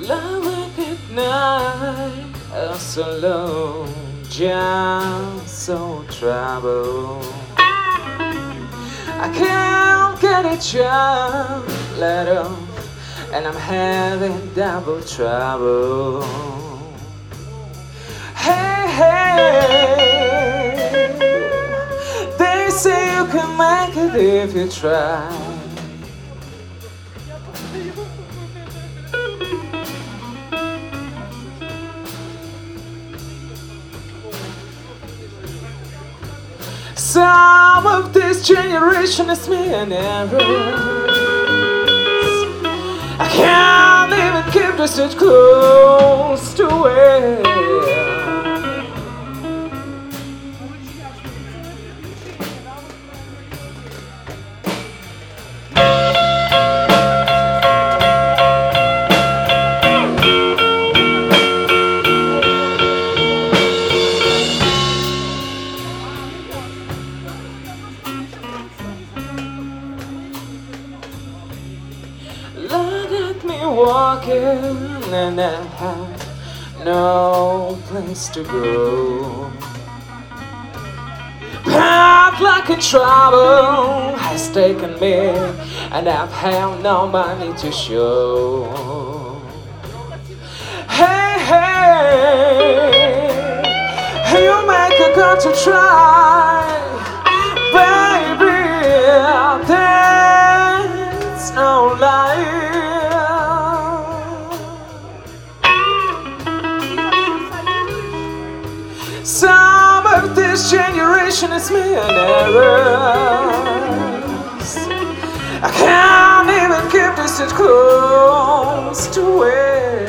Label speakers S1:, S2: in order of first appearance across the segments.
S1: Lying at night, I'm so alone, just so troubled. I can't get a job, let off, and I'm having double trouble. Hey, hey, they say you can make it if you try. Some of this generation is me and errors. I can't even keep this shit close to it. Look at me walking and I have no place to go. Path like a trouble has taken me and I've had no money to show. Hey, hey, you make a gun to try, baby, that's no lie. Some of this generation is me and errors. I can't even keep this shit close to it.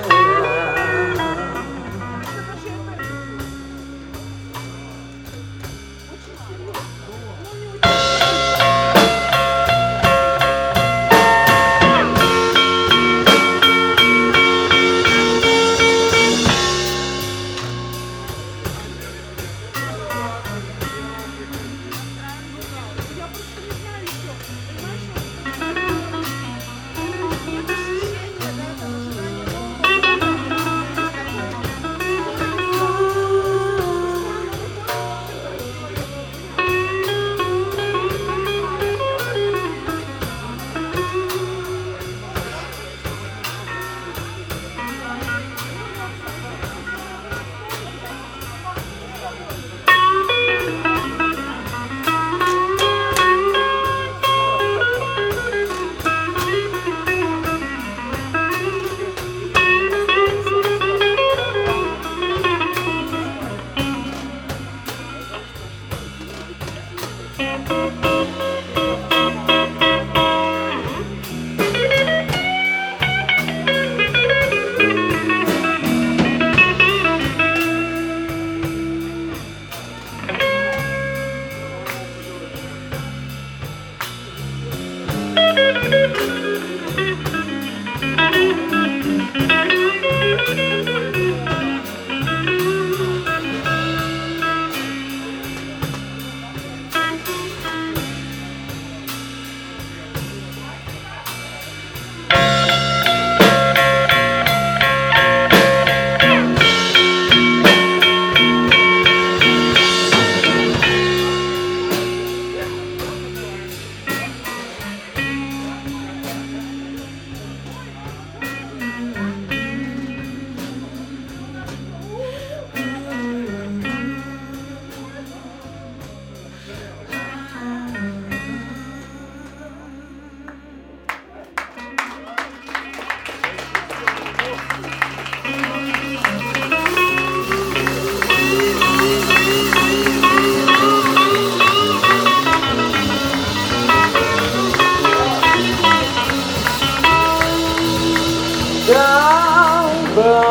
S1: Down